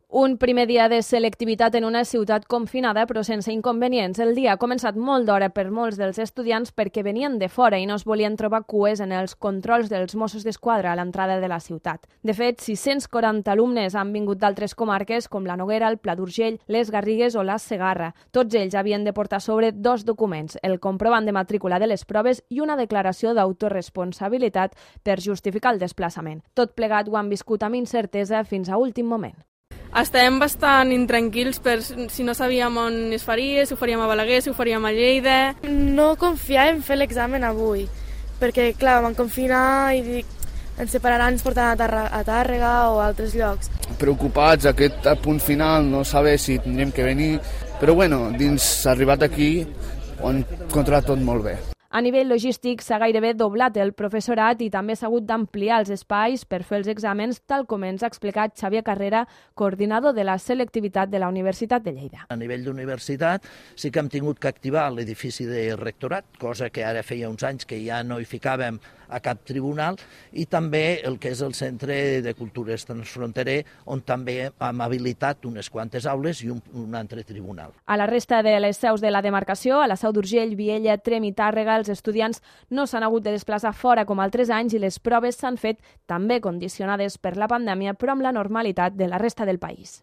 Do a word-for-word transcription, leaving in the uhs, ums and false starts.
Un primer dia de selectivitat en una ciutat confinada però sense inconvenients. El dia ha començat molt d'hora per molts dels estudiants perquè venien de fora i no es volien trobar cues en els controls dels Mossos d'Esquadra a l'entrada de la ciutat. De fet, sis-cents quaranta alumnes han vingut d'altres comarques com la Noguera, el Pla d'Urgell, les Garrigues o la Segarra. Tots ells havien de portar sobre dos documents, el comprovant de matrícula de les proves i una declaració d'autoresponsabilitat per justificar el desplaçament. Tot plegat ho han viscut amb incertesa fins a últim moment. Estàvem bastant intranquils per si no sabíem on es faria, si ho faríem a Balaguer, si ho faríem a Lleida. No confiàvem en fer l'examen avui, perquè, clar, vam confinar i dic, ens separaran, ens portaran a, Tàrrega, a Tàrrega o a altres llocs. Preocupats, aquest punt final, no saber si tindrem que venir, però bueno, dins arribat aquí ho han controlat tot molt bé. A nivell logístic s'ha gairebé doblat el professorat i també s'ha hagut d'ampliar els espais per fer els exàmens, tal com ens ha explicat Xavier Carrera, coordinador de la selectivitat de la Universitat de Lleida. A nivell d'universitat sí que hem tingut que activar l'edifici de rectorat, cosa que ara feia uns anys que ja no hi ficàvem a cap tribunal, i també el que és el Centre de Cultures Transfronterer, on també hem habilitat unes quantes aules i un, un altre tribunal. A la resta de les seus de la demarcació, a la Seu d'Urgell, Viella, Trem i Tàrrega, els estudiants no s'han hagut de desplaçar fora com altres anys i les proves s'han fet també condicionades per la pandèmia, però amb la normalitat de la resta del país.